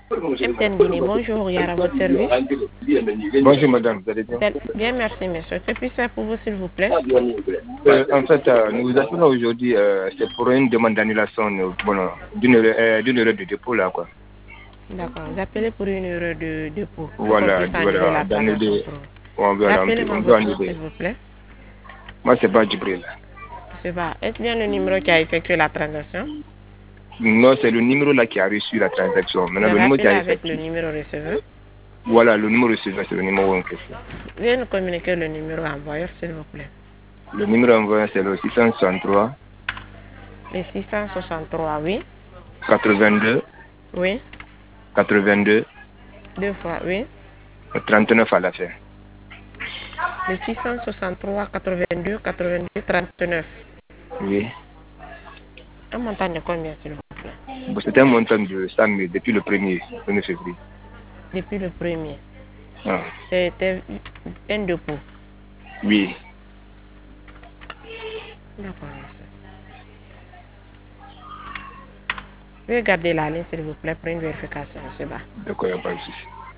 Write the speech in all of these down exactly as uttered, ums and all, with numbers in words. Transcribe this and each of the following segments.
M T N Guinée, bonjour, Yara, à votre service. Bonjour madame, vous allez bien? Bien, merci monsieur. Que puis-je faire pour vous s'il vous plaît? euh, En fait, euh, nous vous appelons aujourd'hui, euh, c'est pour une demande d'annulation euh, bon, d'une euh, d'une heure de dépôt là quoi. D'accord, vous appelez pour une heure de dépôt, pour qu'on Voilà, puisse annuler voilà, la transaction d'annuler, pour vous. on veut, Rappelez-moi on veut votre nom annuler. s'il vous plaît. Moi c'est pas Djibril. C'est pas. Est-ce bien le numéro qui a effectué la transaction? Non, c'est le numéro là qui a reçu la transaction. Vous Maintenant, le avez numéro qui appelé a avec le effectué. numéro receveur. Voilà, le numéro receveur, c'est le numéro en question. Veuillez nous communiquer le numéro envoyeur s'il vous plaît. Le numéro envoyé, c'est le six cent soixante-trois. Le six cent soixante-trois, oui. quatre-vingt-deux. Oui. quatre-vingt-deux. Deux fois, oui. trente-neuf à la fin. Le six cent soixante-trois, quatre-vingt-deux, quatre-vingt-deux, trente-neuf. Oui. Un montant de combien s'il vous plaît? Bon, c'était un montant de cent mille depuis le premier février. Depuis le premier. Ah. C'était un dépôt. Oui. D'accord, monsieur. Veuillez garder la ligne s'il vous plaît pour une vérification, monsieur Ba. D'accord, il n'y a pas de souci.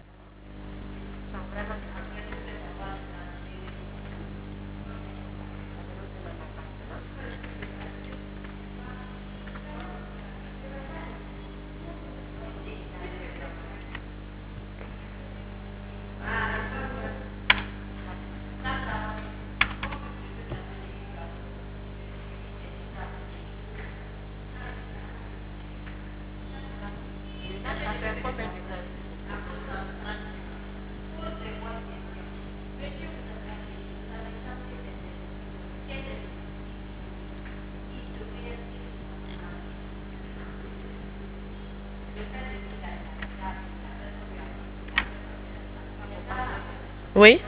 Oui.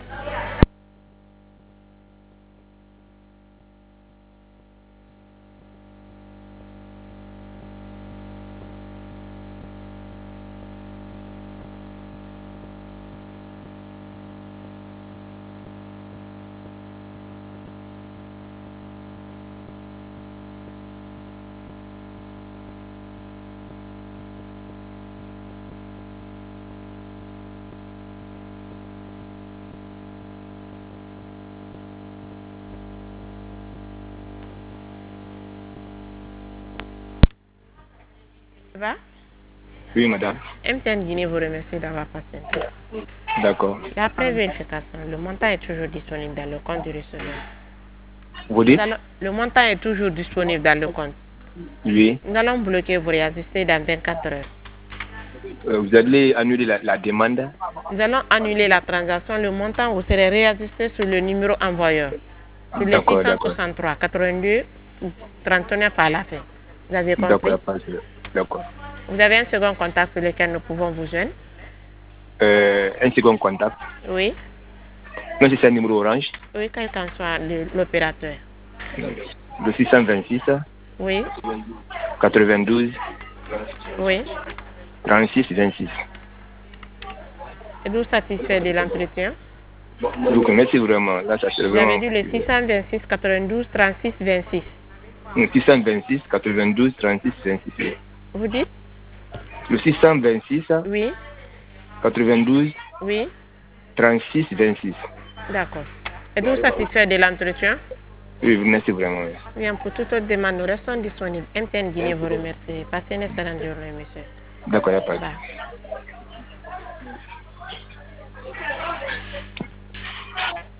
Va? Oui, madame. M T N Guinée vous remercie d'avoir patienté. D'accord. Et après vérification, le montant est toujours disponible dans le compte du receveur. Vous dites? Allons, le montant est toujours disponible dans le compte. Oui. Nous allons bloquer vous réajuster dans vingt-quatre heures. Euh, vous allez annuler la, la demande? Nous allons annuler la transaction. Le montant vous serez réajusté sur le numéro envoyeur. Sur le six cent soixante-trois, quatre-vingt-deux, trente-neuf à la fin. Vous avez compris? D'accord. Vous avez un second contact sur lequel nous pouvons vous joindre? Euh, un second contact? Oui. Non, c'est un numéro orange? Oui, quel qu'en soit l'opérateur. Le six cent vingt-six? Oui. quatre-vingt-douze? Oui. trente-six vingt-six. Êtes-vous satisfait de l'entretien? Donc, merci vraiment. Là, ça Vous avez dit le six cent vingt-six, quatre-vingt-douze, trente-six, vingt-six. six cent vingt-six, quatre-vingt-douze, trente-six, vingt-six. Vous dites? Le six cent vingt-six? Oui. quatre-vingt-douze? Oui. trente-six, vingt-six. D'accord. Êtes-vous satisfait de l'entretien? Oui, merci vraiment. Bien, pour toute autre demande, nous restons disponibles. M T N Guinée vous remercie. Passez une excellente journée, monsieur. D'accord, il n'y a pas de